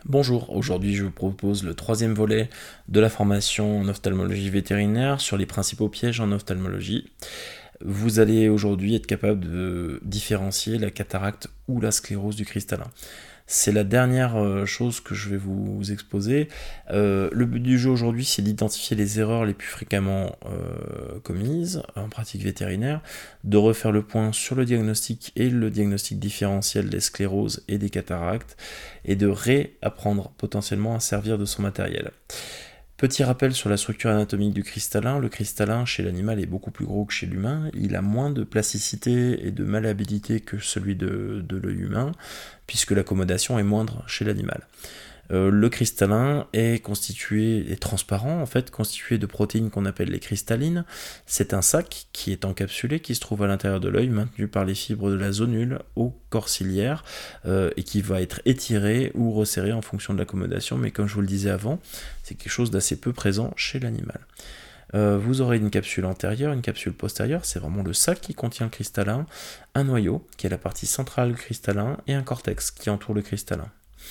Bonjour, aujourd'hui je vous propose le troisième volet de la formation en ophtalmologie vétérinaire sur les principaux pièges en ophtalmologie. Vous allez aujourd'hui être capable de différencier la cataracte ou la sclérose du cristallin. C'est la dernière chose que je vais vous exposer. Le but du jeu aujourd'hui, c'est d'identifier les erreurs les plus fréquemment commises en pratique vétérinaire, de refaire le point sur le diagnostic et le diagnostic différentiel des scléroses et des cataractes, et de réapprendre potentiellement à servir de son matériel. Petit rappel sur la structure anatomique du cristallin. Le cristallin chez l'animal est beaucoup plus gros que chez l'humain. Il a moins de plasticité et de malléabilité que celui de l'œil humain, puisque l'accommodation est moindre chez l'animal. Le cristallin est transparent, en fait, constitué de protéines qu'on appelle les cristallines. C'est un sac qui est encapsulé, qui se trouve à l'intérieur de l'œil, maintenu par les fibres de la zonule au corps ciliaire, et qui va être étiré ou resserré en fonction de l'accommodation. Mais comme je vous le disais avant, c'est quelque chose d'assez peu présent chez l'animal. Vous aurez une capsule antérieure, une capsule postérieure, c'est vraiment le sac qui contient le cristallin, un noyau, qui est la partie centrale du cristallin, et un cortex qui entoure le cristallin.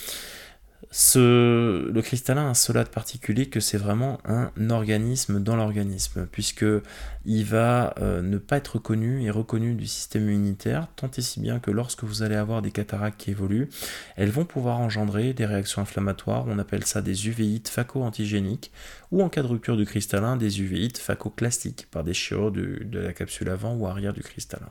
Le cristallin a cela de particulier que c'est vraiment un organisme dans l'organisme, puisque il va ne pas être connu et reconnu du système immunitaire, tant et si bien que lorsque vous allez avoir des cataractes qui évoluent, elles vont pouvoir engendrer des réactions inflammatoires. On appelle ça des uvéites phaco-antigéniques, ou en cas de rupture du cristallin, des uvéites phacoclastiques, par des déchirure de la capsule avant ou arrière du cristallin.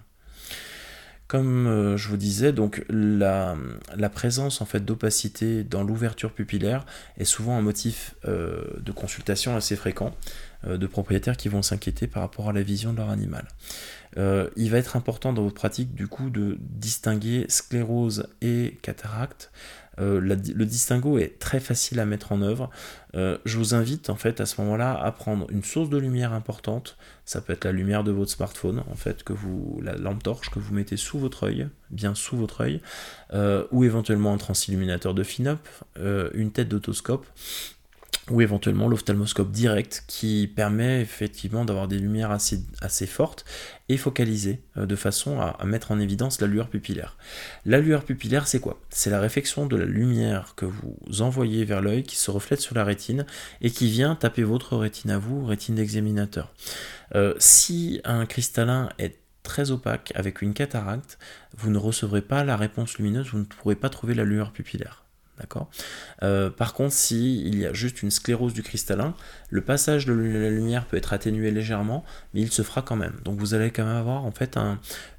Comme je vous disais, donc la présence en fait d'opacité dans l'ouverture pupillaire est souvent un motif de consultation assez fréquent de propriétaires qui vont s'inquiéter par rapport à la vision de leur animal. Il va être important dans votre pratique du coup de distinguer sclérose et cataracte. Le distinguo est très facile à mettre en œuvre. Je vous invite en fait à ce moment-là à prendre une source de lumière importante. Ça peut être la lumière de votre smartphone, en fait, la lampe torche que vous mettez sous votre œil, bien sous votre œil, ou éventuellement un transilluminateur de FINOP, une tête d'autoscope, ou éventuellement l'ophtalmoscope direct qui permet effectivement d'avoir des lumières assez fortes et focalisées de façon à mettre en évidence la lueur pupillaire. La lueur pupillaire, c'est quoi? C'est la réflexion de la lumière que vous envoyez vers l'œil qui se reflète sur la rétine et qui vient taper votre rétine à vous, rétine d'examinateur. Si un cristallin est très opaque avec une cataracte, vous ne recevrez pas la réponse lumineuse, vous ne pourrez pas trouver la lueur pupillaire. D'accord. Par contre, s'il y a juste une sclérose du cristallin, le passage de la lumière peut être atténué légèrement, mais il se fera quand même. Donc vous allez quand même avoir en fait un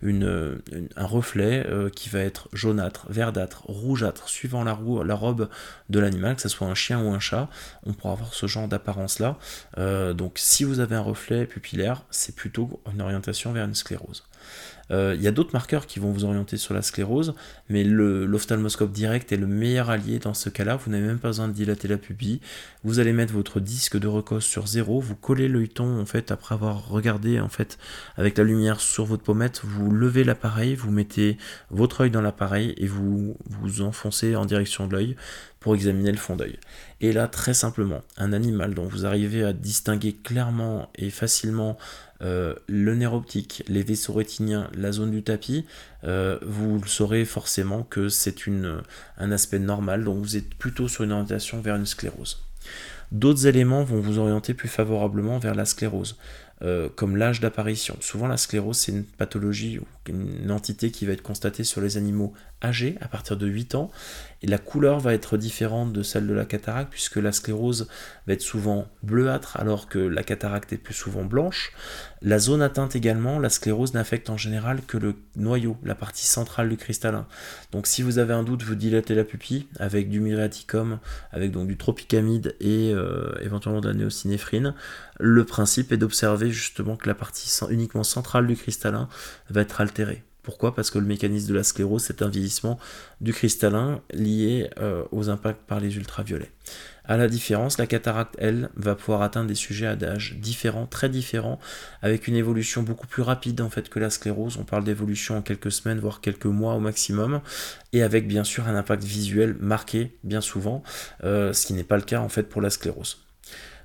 reflet qui va être jaunâtre, verdâtre, rougeâtre, suivant la robe de l'animal, que ce soit un chien ou un chat, on pourra avoir ce genre d'apparence-là. Donc si vous avez un reflet pupillaire, c'est plutôt une orientation vers une sclérose. Il y a d'autres marqueurs qui vont vous orienter sur la sclérose, mais l'ophtalmoscope direct est le meilleur allié dans ce cas-là. Vous n'avez même pas besoin de dilater la pupille. Vous allez mettre votre disque de recosse sur 0, vous collez l'œilleton en fait après avoir regardé en fait avec la lumière sur votre pommette, vous levez l'appareil, vous mettez votre œil dans l'appareil et vous enfoncez en direction de l'œil pour examiner le fond d'œil. Et là, très simplement, un animal dont vous arrivez à distinguer clairement et facilement le nerf optique, les vaisseaux rétiniens, la zone du tapis, vous le saurez forcément que c'est un aspect normal, donc vous êtes plutôt sur une orientation vers une sclérose. D'autres éléments vont vous orienter plus favorablement vers la sclérose, comme l'âge d'apparition. Souvent la sclérose c'est une pathologie ou une entité qui va être constatée sur les animaux âgés à partir de 8 ans, et la couleur va être différente de celle de la cataracte puisque la sclérose va être souvent bleuâtre alors que la cataracte est plus souvent blanche. La zone atteinte également, la sclérose n'affecte en général que le noyau, la partie centrale du cristallin. Donc si vous avez un doute, vous dilatez la pupille avec du muriaticum, avec donc du tropicamide et éventuellement de la néosinéphrine. Le principe est d'observer justement que la partie uniquement centrale du cristallin va être altérée. Pourquoi? Parce que le mécanisme de la sclérose, c'est un vieillissement du cristallin lié aux impacts par les ultraviolets. À la différence, la cataracte, elle, va pouvoir atteindre des sujets à d'âge différents, très différents, avec une évolution beaucoup plus rapide en fait que la sclérose. On parle d'évolution en quelques semaines, voire quelques mois au maximum, et avec bien sûr un impact visuel marqué bien souvent, ce qui n'est pas le cas en fait pour la sclérose.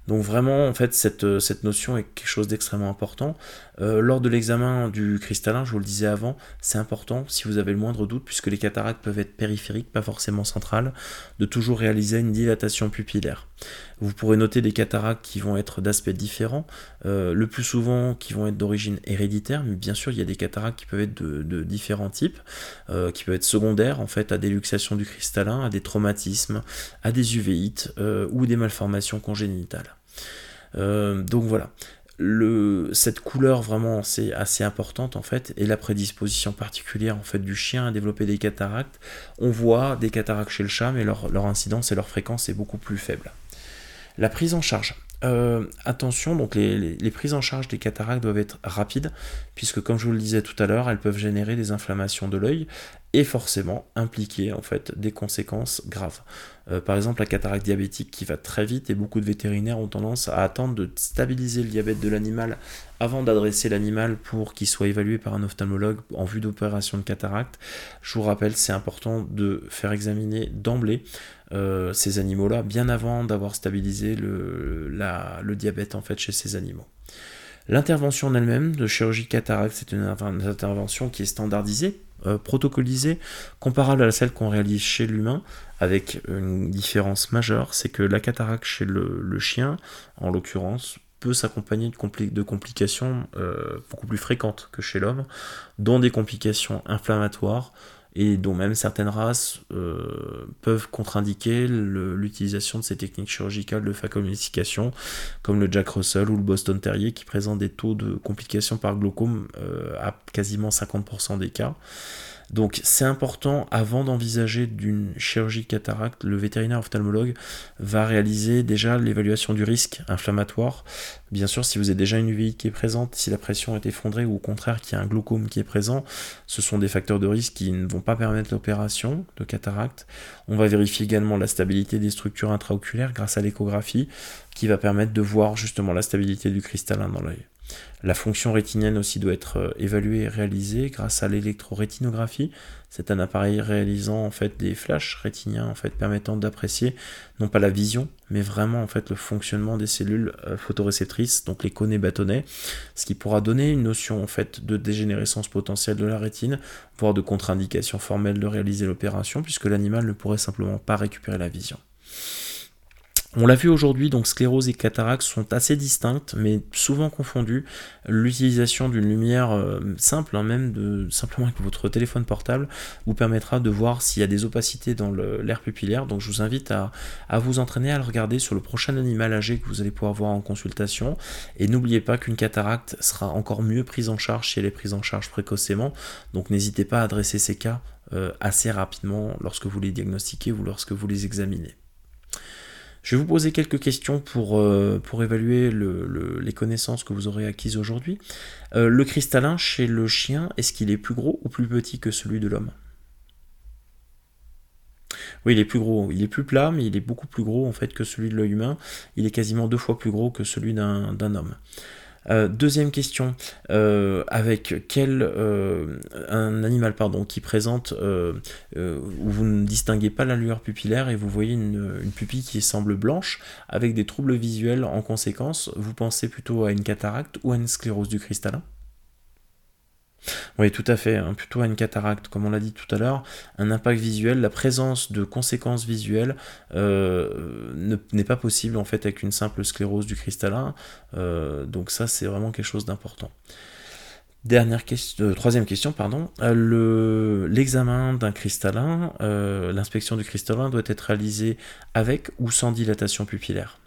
Donc vraiment, en fait, cette notion est quelque chose d'extrêmement important. Lors de l'examen du cristallin, je vous le disais avant, c'est important, si vous avez le moindre doute, puisque les cataractes peuvent être périphériques, pas forcément centrales, de toujours réaliser une dilatation pupillaire. Vous pourrez noter des cataractes qui vont être d'aspects différents, le plus souvent qui vont être d'origine héréditaire, mais bien sûr il y a des cataractes qui peuvent être de différents types, qui peuvent être secondaires en fait à des luxations du cristallin, à des traumatismes, à des uvéites ou des malformations congénitales. Donc voilà. Cette couleur vraiment c'est assez importante en fait, et la prédisposition particulière en fait du chien à développer des cataractes. On voit des cataractes chez le chat, mais leur incidence et leur fréquence est beaucoup plus faible. La prise en charge. Attention, donc les prises en charge des cataractes doivent être rapides, puisque comme je vous le disais tout à l'heure, elles peuvent générer des inflammations de l'œil et forcément impliquer en fait des conséquences graves. Par exemple, la cataracte diabétique qui va très vite, et beaucoup de vétérinaires ont tendance à attendre de stabiliser le diabète de l'animal avant d'adresser l'animal pour qu'il soit évalué par un ophtalmologue en vue d'opération de cataracte. Je vous rappelle, c'est important de faire examiner d'emblée ces animaux-là bien avant d'avoir stabilisé le diabète en fait chez ces animaux. L'intervention en elle-même de chirurgie cataracte, c'est une intervention qui est standardisée, protocolisée, comparable à celle qu'on réalise chez l'humain, avec une différence majeure, c'est que la cataracte chez le chien, en l'occurrence, peut s'accompagner de complications beaucoup plus fréquentes que chez l'homme, dont des complications inflammatoires, et dont même certaines races peuvent contre-indiquer l'utilisation de ces techniques chirurgicales de phacoemulsification, comme le Jack Russell ou le Boston Terrier, qui présentent des taux de complications par glaucome à quasiment 50% des cas. Donc c'est important, avant d'envisager d'une chirurgie cataracte, le vétérinaire ophtalmologue va réaliser déjà l'évaluation du risque inflammatoire. Bien sûr, si vous avez déjà une uvéite qui est présente, si la pression est effondrée ou au contraire qu'il y a un glaucome qui est présent, ce sont des facteurs de risque qui ne vont pas permettre l'opération de cataracte. On va vérifier également la stabilité des structures intraoculaires grâce à l'échographie, qui va permettre de voir justement la stabilité du cristallin dans l'œil. La fonction rétinienne aussi doit être évaluée et réalisée grâce à l'électrorétinographie. C'est un appareil réalisant en fait des flashs rétiniens en fait permettant d'apprécier non pas la vision, mais vraiment en fait le fonctionnement des cellules photoréceptrices, donc les cônets bâtonnets, ce qui pourra donner une notion en fait de dégénérescence potentielle de la rétine, voire de contre-indication formelle de réaliser l'opération, puisque l'animal ne pourrait simplement pas récupérer la vision. On l'a vu aujourd'hui, donc sclérose et cataracte sont assez distinctes, mais souvent confondues. L'utilisation d'une lumière simple, même simplement avec votre téléphone portable, vous permettra de voir s'il y a des opacités dans l'aire pupillaire. Donc je vous invite à vous entraîner à le regarder sur le prochain animal âgé que vous allez pouvoir voir en consultation. Et n'oubliez pas qu'une cataracte sera encore mieux prise en charge si elle est prise en charge précocement. Donc n'hésitez pas à adresser ces cas assez rapidement lorsque vous les diagnostiquez ou lorsque vous les examinez. Je vais vous poser quelques questions pour évaluer les connaissances que vous aurez acquises aujourd'hui. Le cristallin chez le chien, est-ce qu'il est plus gros ou plus petit que celui de l'homme ? Oui, il est plus gros. Il est plus plat, mais il est beaucoup plus gros en fait que celui de l'œil humain. Il est quasiment 2 fois plus gros que celui d'un homme. Deuxième question, avec un animal qui présente où vous ne distinguez pas la lueur pupillaire et vous voyez une pupille qui semble blanche avec des troubles visuels en conséquence, vous pensez plutôt à une cataracte ou à une sclérose du cristallin ? Oui, tout à fait, plutôt à une cataracte, comme on l'a dit tout à l'heure, un impact visuel, la présence de conséquences visuelles n'est pas possible en fait avec une simple sclérose du cristallin, donc ça c'est vraiment quelque chose d'important. Troisième question, l'examen d'un cristallin, l'inspection du cristallin doit être réalisée avec ou sans dilatation pupillaire.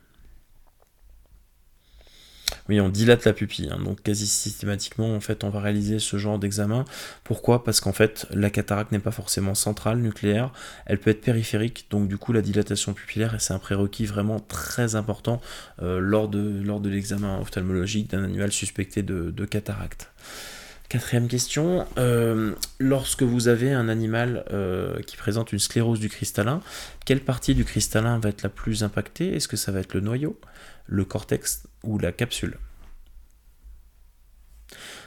Oui, on dilate la pupille, donc quasi systématiquement, en fait, on va réaliser ce genre d'examen. Pourquoi ? Parce qu'en fait, la cataracte n'est pas forcément centrale, nucléaire, elle peut être périphérique, donc du coup, la dilatation pupillaire, c'est un prérequis vraiment très important lors de l'examen ophtalmologique d'un animal suspecté de cataracte. Quatrième question, lorsque vous avez un animal qui présente une sclérose du cristallin, quelle partie du cristallin va être la plus impactée ? Est-ce que ça va être le noyau, le cortex ou la capsule ?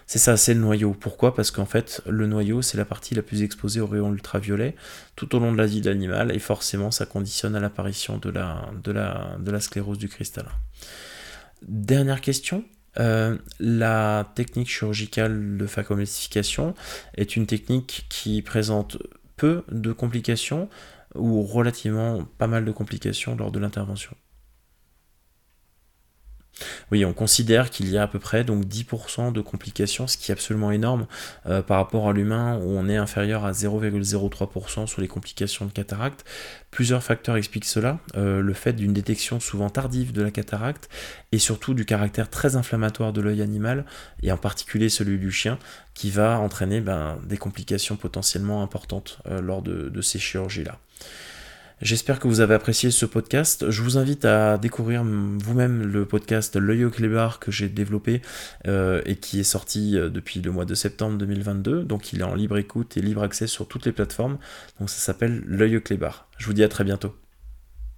C'est ça, c'est le noyau. Pourquoi? Parce qu'en fait, le noyau, c'est la partie la plus exposée aux rayons ultraviolets tout au long de la vie de l'animal, et forcément, ça conditionne à l'apparition de la sclérose du cristallin. Dernière question. La technique chirurgicale de phacoemulsification est une technique qui présente peu de complications ou relativement pas mal de complications lors de l'intervention. Oui, on considère qu'il y a à peu près donc 10% de complications, ce qui est absolument énorme par rapport à l'humain où on est inférieur à 0,03% sur les complications de cataracte. Plusieurs facteurs expliquent cela, le fait d'une détection souvent tardive de la cataracte et surtout du caractère très inflammatoire de l'œil animal et en particulier celui du chien qui va entraîner des complications potentiellement importantes lors de ces chirurgies-là. J'espère que vous avez apprécié ce podcast. Je vous invite à découvrir vous-même le podcast L'œil au clébard que j'ai développé et qui est sorti depuis le mois de septembre 2022. Donc il est en libre écoute et libre accès sur toutes les plateformes. Donc ça s'appelle L'œil au clébard. Je vous dis à très bientôt.